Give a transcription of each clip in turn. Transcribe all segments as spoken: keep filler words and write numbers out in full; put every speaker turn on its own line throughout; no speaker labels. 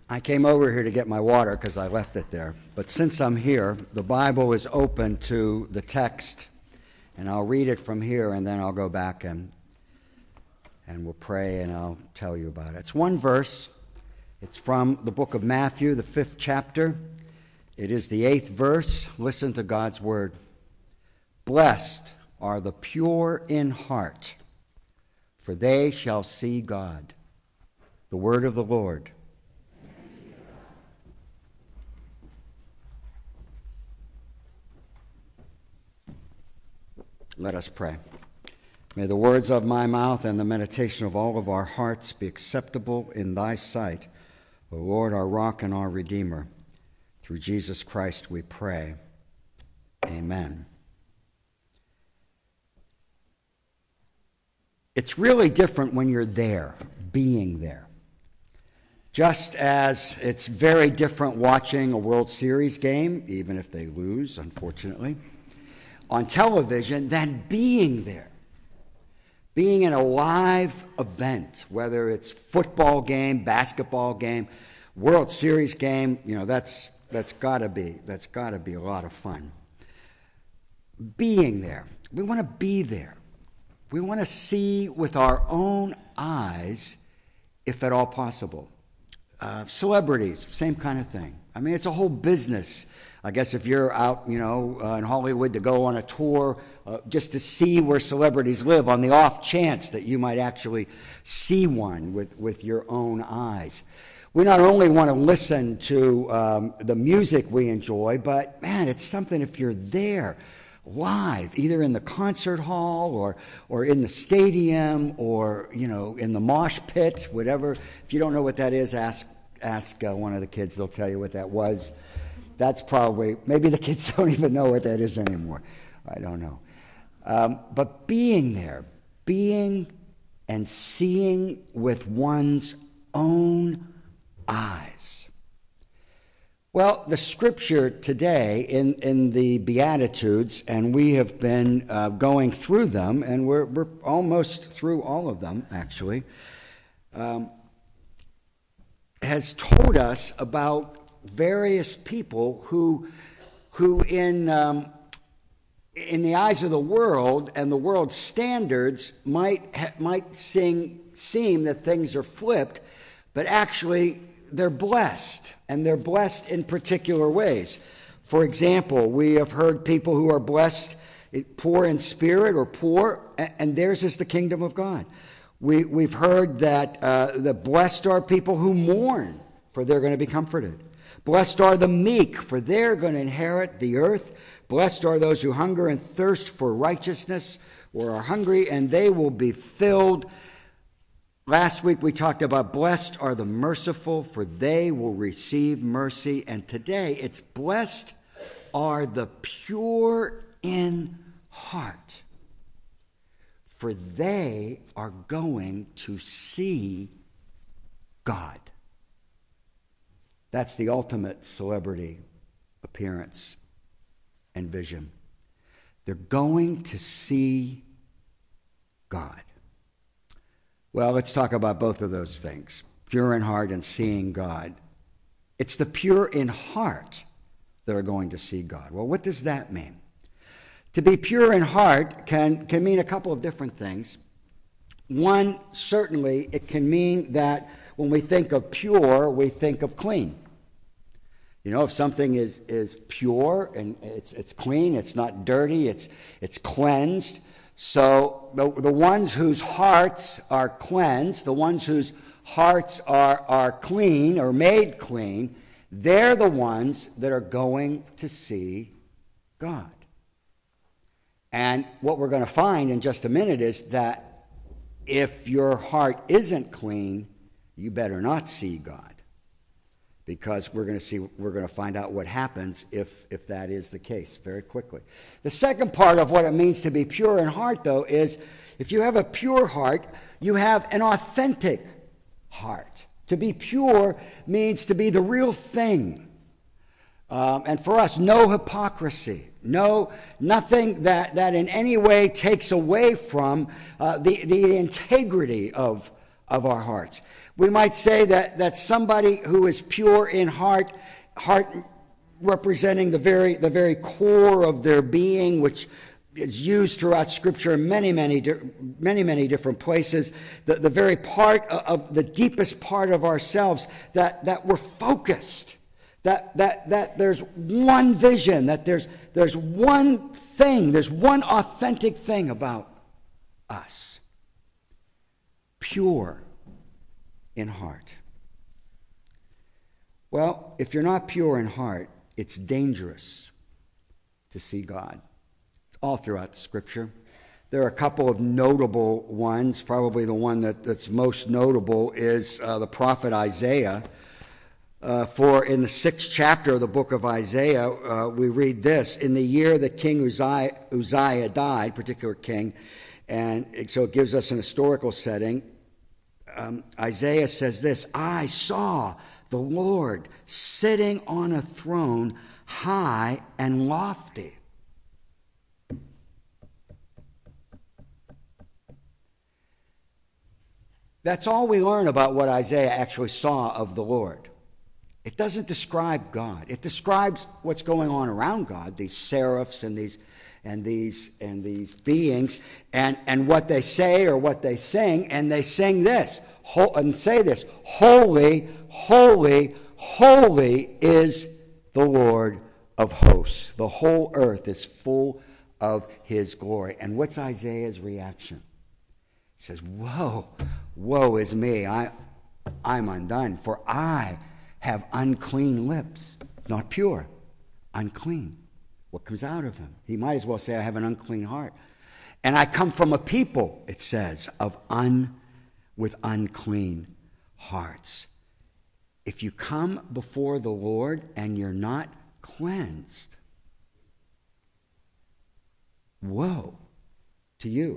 I came over here to get my water because I left it there. But since I'm here, the Bible is open to the text, and I'll read it from here, and then I'll go back and and we'll pray, and I'll tell you about it. It's one verse. It's from the book of Matthew, the fifth chapter. It is the eighth verse. Listen to God's word. Blessed are the pure in heart, for they shall see God. The word of the Lord. Let us pray. May the words of my mouth and the meditation of all of our hearts be acceptable in thy sight, O Lord, our rock and our Redeemer. Through Jesus Christ we pray. Amen. It's really different when you're there, being there. Just as it's very different watching a World Series game, even if they lose, unfortunately, on television, than being there. Being in a live event, whether it's football game, basketball game, World Series game, you know, that's that's gotta be that's gotta be a lot of fun. Being there. We want to be there. We want to see with our own eyes, if at all possible. Uh, celebrities, same kind of thing. I mean, it's a whole business. I guess if you're out, you know, uh, in Hollywood to go on a tour uh, just to see where celebrities live on the off chance that you might actually see one with, with your own eyes. We not only want to listen to um, the music we enjoy, but, man, it's something if you're there live, either in the concert hall or or in the stadium or, you know, in the mosh pit, whatever. If you don't know what that is, ask ask uh, one of the kids. They'll tell you what that was. That's probably, maybe the kids don't even know what that is anymore. I don't know. Um, but being there, being and seeing with one's own eyes. Well, the scripture today in, in the Beatitudes, and we have been uh, going through them, and we're, we're almost through all of them, actually, um, has told us about various people who, who in um, in the eyes of the world and the world's standards might ha- might sing, seem that things are flipped, but actually they're blessed, and they're blessed in particular ways. For example, we have heard people who are blessed, poor in spirit or poor, and theirs is the kingdom of God. We, we've heard that uh, the blessed are people who mourn, for they're going to be comforted. Blessed are the meek, for they're going to inherit the earth. Blessed are those who hunger and thirst for righteousness, or are hungry, and they will be filled. Last week we talked about blessed are the merciful, for they will receive mercy. And today it's blessed are the pure in heart, for they are going to see God. That's the ultimate celebrity appearance and vision. They're going to see God. Well, let's talk about both of those things, pure in heart and seeing God. It's the pure in heart that are going to see God. Well, what does that mean? To be pure in heart can, can mean a couple of different things. One, certainly, it can mean that when we think of pure, we think of clean. You know, if something is, is pure and it's it's clean, it's not dirty, it's it's cleansed. So the, the ones whose hearts are cleansed, the ones whose hearts are, are clean or made clean, they're the ones that are going to see God. And what we're going to find in just a minute is that if your heart isn't clean, you better not see God. Because we're going to see, we're going to find out what happens if, if that is the case very quickly. The second part of what it means to be pure in heart, though, is if you have a pure heart, you have an authentic heart. To be pure means to be the real thing. Um, and for us, no hypocrisy, no nothing that, that in any way takes away from uh, the, the integrity of, of our hearts. We might say that, that somebody who is pure in heart, heart representing the very, the very core of their being, which is used throughout Scripture in many, many, many, many different places, the, the very part of, of the deepest part of ourselves, that, that we're focused, that, that, that there's one vision, that there's, there's one thing, there's one authentic thing about us. Pure in heart. Well, if you're not pure in heart, it's dangerous to see God. It's all throughout the Scripture. There are a couple of notable ones. Probably the one that, that's most notable is uh, the prophet Isaiah. Uh, for in the sixth chapter of the book of Isaiah, uh, we read this: in the year that King Uzziah, Uzziah died, particular king, and so it gives us an historical setting. Um, Isaiah says this: I saw the Lord sitting on a throne high and lofty. That's all we learn about what Isaiah actually saw of the Lord. It doesn't describe God. It describes what's going on around God, these seraphs and these and these and these beings, and, and what they say or what they sing, and they sing this, and say this: holy, holy, holy is the Lord of hosts. The whole earth is full of his glory. And what's Isaiah's reaction? He says, woe, woe is me, I, I'm undone, for I have unclean lips, not pure, unclean. What comes out of him? He might as well say, I have an unclean heart. And I come from a people, it says, of un, with unclean hearts. If you come before the Lord and you're not cleansed, woe to you.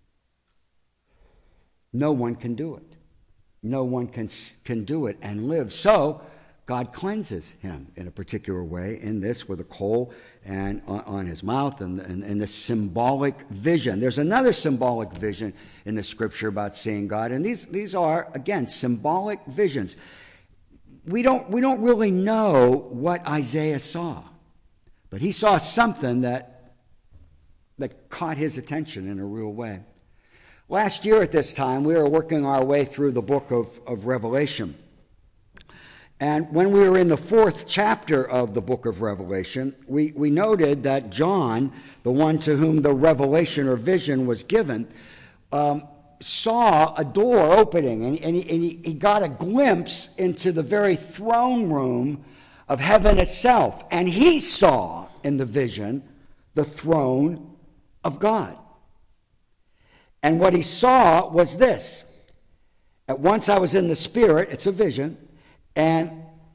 No one can do it. No one can, can do it and live. So God cleanses him in a particular way in this, with a coal and on, on his mouth, and, and, and this symbolic vision. There's another symbolic vision in the Scripture about seeing God, and these, these are, again, symbolic visions. We don't, we don't really know what Isaiah saw, but he saw something that, that caught his attention in a real way. Last year at this time, we were working our way through the book of, of Revelation. And when we were in the fourth chapter of the book of Revelation, we, we noted that John, the one to whom the revelation or vision was given, um, saw a door opening, and, and, he, and he, he got a glimpse into the very throne room of heaven itself. And he saw in the vision the throne of God. And what he saw was this. At once I was in the Spirit, it's a vision, and,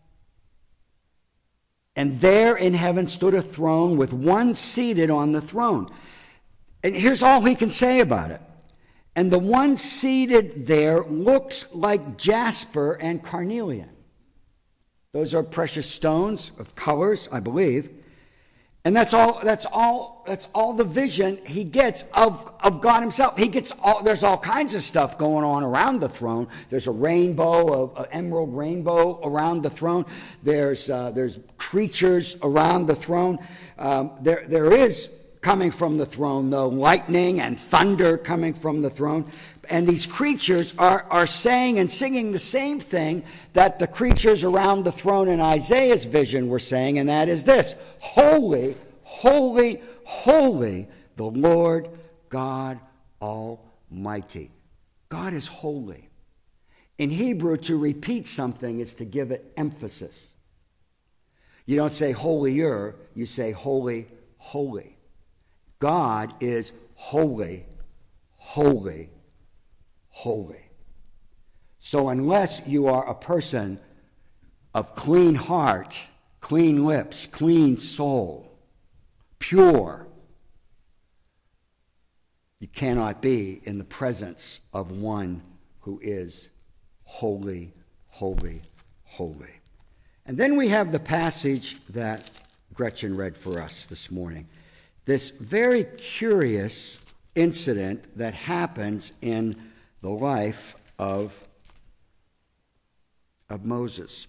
and there in heaven stood a throne with one seated on the throne. And here's all he can say about it. And the one seated there looks like jasper and carnelian. Those are precious stones of colors, I believe. And that's all, that's all, that's all the vision he gets of, of God himself. He gets all, there's all kinds of stuff going on around the throne. There's a rainbow, an emerald rainbow around the throne. There's, uh, there's creatures around the throne. Um, there, there is coming from the throne, though, lightning and thunder coming from the throne. And these creatures are, are saying and singing the same thing that the creatures around the throne in Isaiah's vision were saying, and that is this: holy, holy, holy, the Lord God Almighty. God is holy. In Hebrew, to repeat something is to give it emphasis. You don't say holier, you say holy, holy. God is holy, holy, holy. So unless you are a person of clean heart, clean lips, clean soul, pure, you cannot be in the presence of one who is holy, holy, holy. And then we have the passage that Gretchen read for us this morning. This very curious incident that happens in the life of of Moses.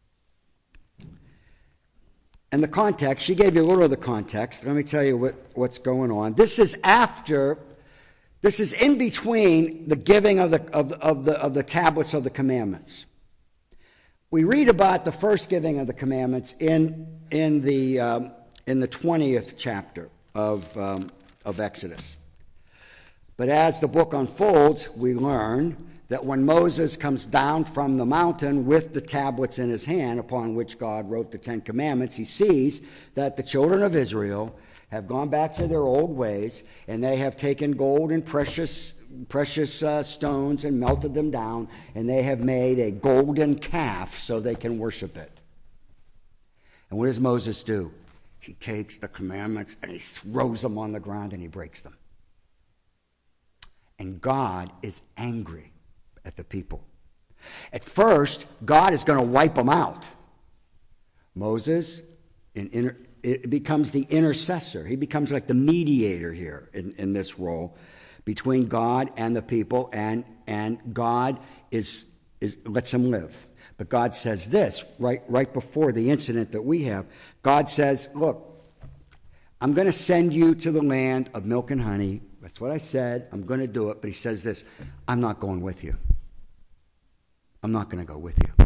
And the context, she gave you a little of the context. Let me tell you what, what's going on. This is after, this is in between the giving of the, of, of, the, of the tablets of the commandments. We read about the first giving of the commandments in, in, the, um, in the twentieth chapter of, um, of Exodus. But as the book unfolds, we learn that when Moses comes down from the mountain with the tablets in his hand upon which God wrote the Ten Commandments, he sees that the children of Israel have gone back to their old ways, and they have taken gold and precious precious uh, stones and melted them down, and they have made a golden calf so they can worship it. And what does Moses do? He takes the commandments and he throws them on the ground and he breaks them. And God is angry at the people. At first, God is going to wipe them out. Moses in inter, it becomes the intercessor. He becomes like the mediator here in, in this role between God and the people, and, and God is, is lets them live. But God says this, right, right before the incident that we have. God says, look, I'm going to send you to the land of milk and honey. That's what I said. I'm going to do it. But he says this, I'm not going with you. I'm not going to go with you.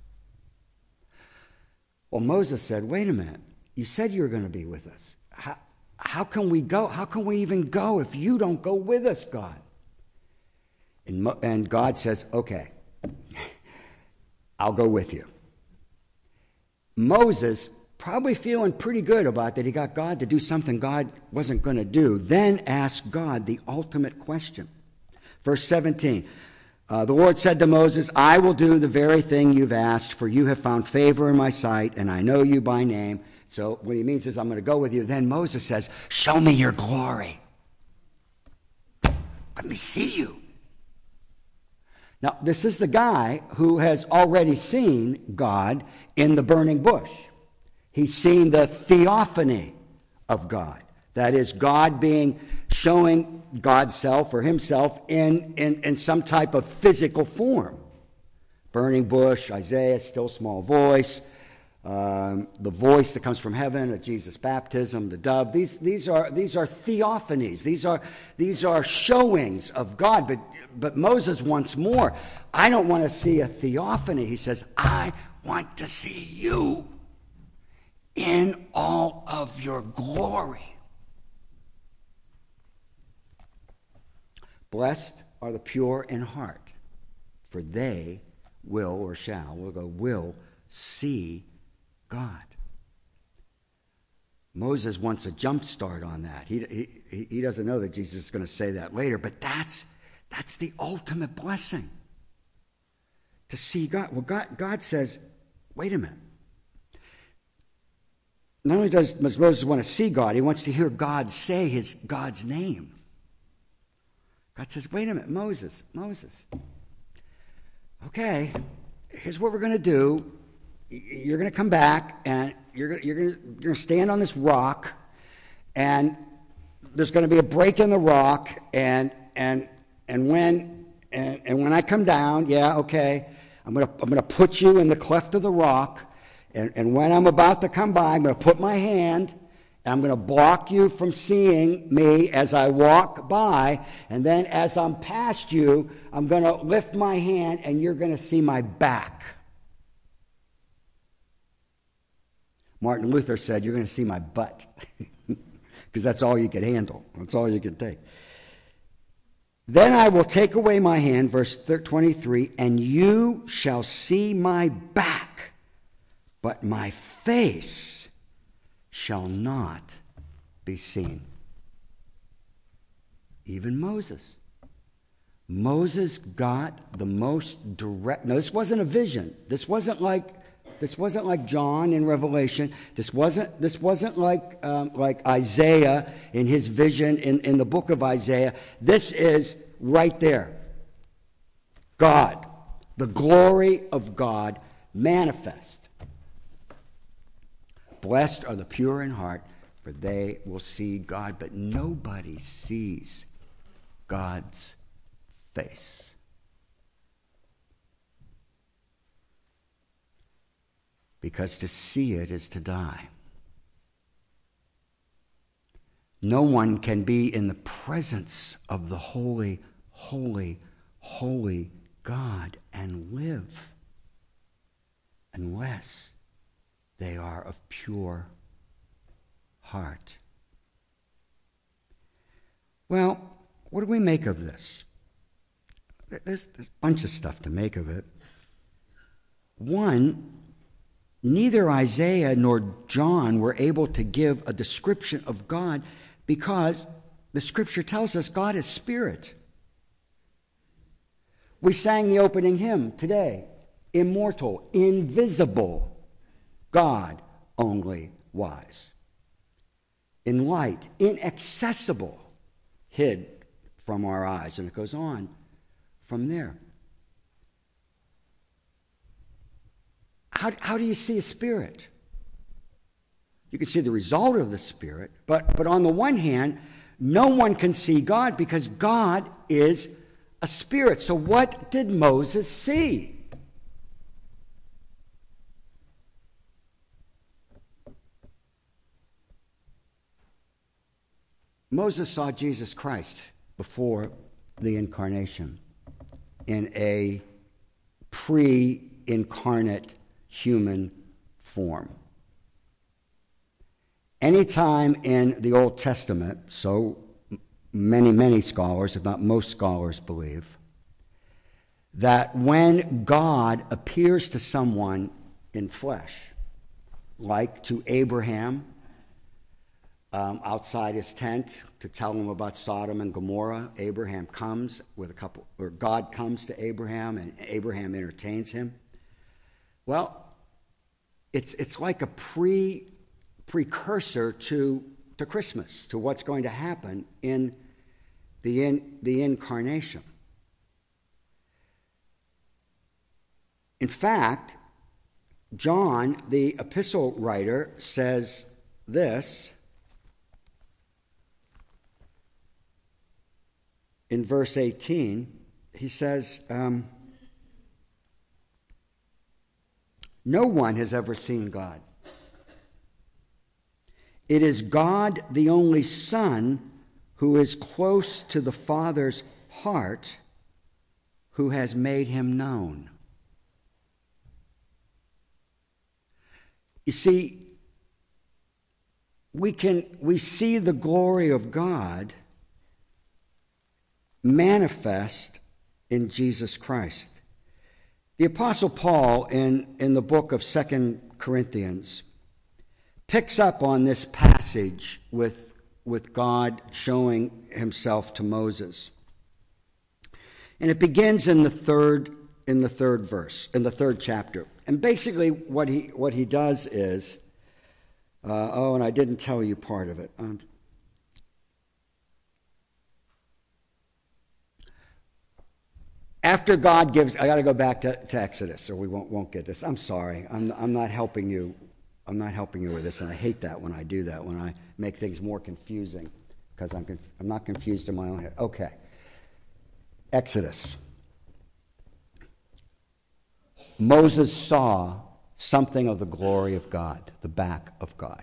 Well, Moses said, wait a minute. You said you were going to be with us. How, how can we go? How can we even go if you don't go with us, God? And, Mo, and God says, okay, I'll go with you. Moses, probably feeling pretty good about that he got God to do something God wasn't going to do, then asked God the ultimate question. Verse seventeen. Uh, the Lord said to Moses, I will do the very thing you've asked, for you have found favor in my sight, and I know you by name. So what he means is, I'm going to go with you. Then Moses says, show me your glory. Let me see you. Now, this is the guy who has already seen God in the burning bush. He's seen the theophany of God. That is, God being, showing God's self or himself in, in, in some type of physical form. Burning bush, Isaiah, still small voice, um, the voice that comes from heaven at Jesus' baptism, the dove. These, these, are, these are theophanies. These are, these are showings of God. But, but Moses wants more. I don't want to see a theophany. He says, I want to see you in all of your glory. Blessed are the pure in heart, for they will or shall, we'll go, will see God. Moses wants a jump start on that. He, he, he doesn't know that Jesus is going to say that later, but that's, that's the ultimate blessing, to see God. Well, God, God says, wait a minute. Not only does, does Moses want to see God, he wants to hear God say his God's name. God says, wait a minute, Moses, Moses. Okay, here's what we're going to do. You're going to come back, and you're going, you're going to, you're going to stand on this rock, and there's going to be a break in the rock, and and and when and, and when I come down, yeah, okay, I'm going to I'm going to put you in the cleft of the rock, and, and when I'm about to come by, I'm going to put my hand. I'm going to block you from seeing me as I walk by, and then as I'm past you, I'm going to lift my hand, and you're going to see my back. Martin Luther said, you're going to see my butt, because that's all you could handle. That's all you could take. Then I will take away my hand, verse twenty-three, and you shall see my back, but my face shall not be seen. Even Moses. Moses got the most direct. Now, this wasn't a vision. This wasn't like this wasn't like John in Revelation. This wasn't this wasn't like um, like Isaiah in his vision in, in the book of Isaiah. This is right there. God, the glory of God manifest. Blessed are the pure in heart, for they will see God. But nobody sees God's face. because to see it is to die. No one can be in the presence of the holy, holy, holy God and live unless they are of pure heart. Well, what do we make of this? There's, there's a bunch of stuff to make of it. One, neither Isaiah nor John were able to give a description of God because the Scripture tells us God is spirit. We sang the opening hymn today, immortal, invisible, God only wise. In light, inaccessible, hid from our eyes. And it goes on from there. How, how do you see a spirit? You can see the result of the Spirit, but, but on the one hand, no one can see God because God is a spirit. So what did Moses see? Moses saw Jesus Christ before the incarnation in a pre-incarnate human form. Anytime in the Old Testament, so many, many scholars, if not most scholars, believe that when God appears to someone in flesh, like to Abraham um, outside his tent to tell him about Sodom and Gomorrah, Abraham comes with a couple, or God comes to Abraham and Abraham entertains him. Well, it's it's like a pre precursor to to Christmas, to what's going to happen in the in, the incarnation. In fact, John, the epistle writer, says this in verse eighteen. He says, um, no one has ever seen God. It is God, the only Son, who is close to the Father's heart, who has made him known. You see, we can we see the glory of God manifest in Jesus Christ. The Apostle Paul, in, in the book of Second Corinthians, picks up on this passage with, with God showing himself to Moses. And it begins in the third in the third verse, in the third chapter. And basically what he what he does is, uh, oh, and I didn't tell you part of it. Um, After God gives, I got to go back to, to Exodus, or we won't won't get this. I'm sorry, I'm I'm not helping you. I'm not helping you with this, and I hate that when I do that, when I make things more confusing, because I'm conf- I'm not confused in my own head. Okay, Exodus. Moses saw something of the glory of God, the back of God.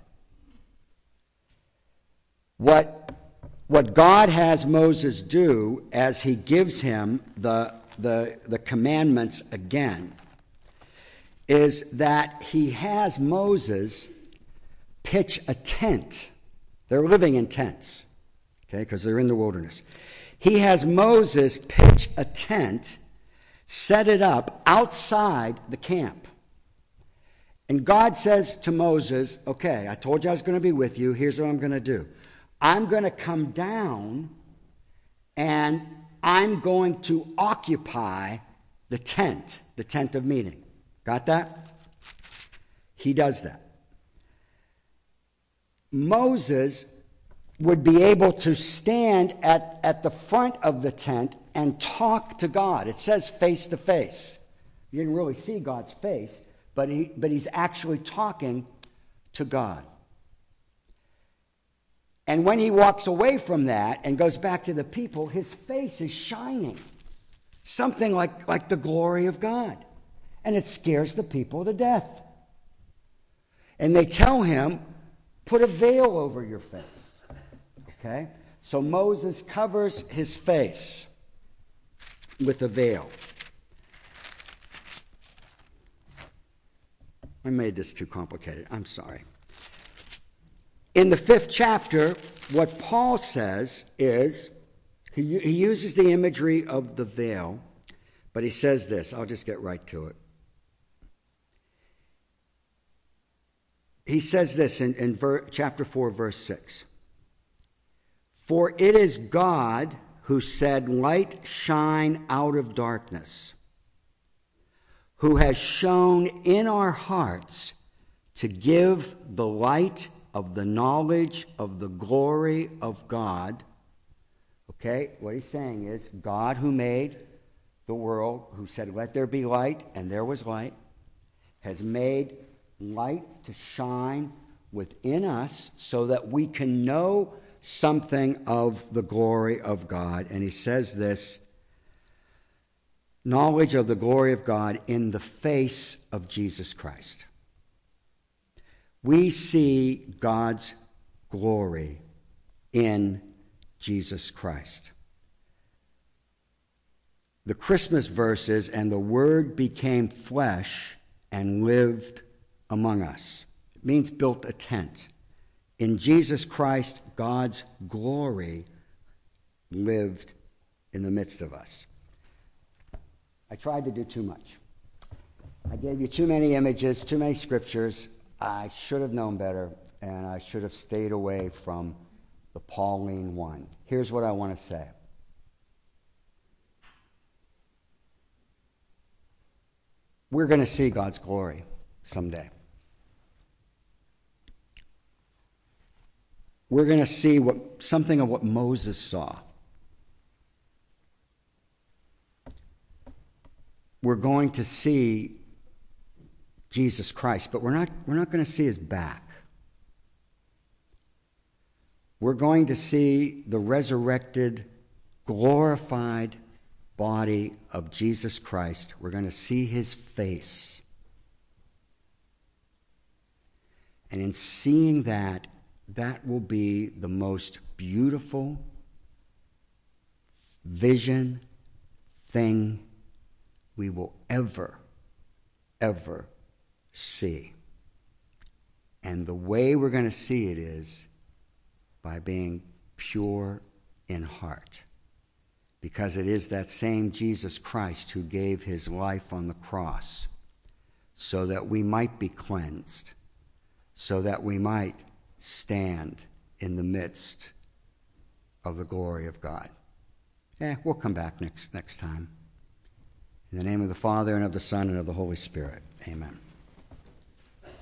What what God has Moses do as he gives him the the the commandments again is that he has Moses pitch a tent. They're living in tents, okay, because they're in the wilderness. He has Moses pitch a tent, set it up outside the camp. And God says to Moses, okay, I told you I was going to be with you. Here's what I'm going to do. I'm going to come down and I'm going to occupy the tent, the tent of meeting. Got that? He does that. Moses would be able to stand at, at the front of the tent and talk to God. It says face to face. You didn't really see God's face, but he but he's actually talking to God. And when he walks away from that and goes back to the people, his face is shining. Something like, like the glory of God. And it scares the people to death. And they tell him, put a veil over your face. Okay? So Moses covers his face with a veil. I made this too complicated. I'm sorry. In the fifth chapter, what Paul says is, he, he uses the imagery of the veil, but he says this. I'll just get right to it. He says this in, in ver, chapter four, verse six. For it is God who said, light shine out of darkness, who has shone in our hearts to give the light of the knowledge of the glory of God. Okay, what he's saying is God who made the world, who said, let there be light, and there was light, has made light to shine within us so that we can know something of the glory of God. And he says this, knowledge of the glory of God in the face of Jesus Christ. We see God's glory in Jesus Christ. The Christmas verse is, and the Word became flesh and lived among us. It means built a tent. In Jesus Christ, God's glory lived in the midst of us. I tried to do too much. I gave you too many images, too many scriptures. I should have known better, and I should have stayed away from the Pauline one. Here's what I want to say. We're going to see God's glory someday. We're going to see what something of what Moses saw. We're going to see Jesus Christ, but we're not, we're not going to see his back. We're going to see the resurrected, glorified body of Jesus Christ. We're going to see his face. And in seeing that, that will be the most beautiful vision thing we will ever, ever see. And the way we're going to see it is by being pure in heart. Because it is that same Jesus Christ who gave his life on the cross so that we might be cleansed, so that we might stand in the midst of the glory of God. Eh, we'll come back next next time. In the name of the Father, and of the Son, and of the Holy Spirit. Amen.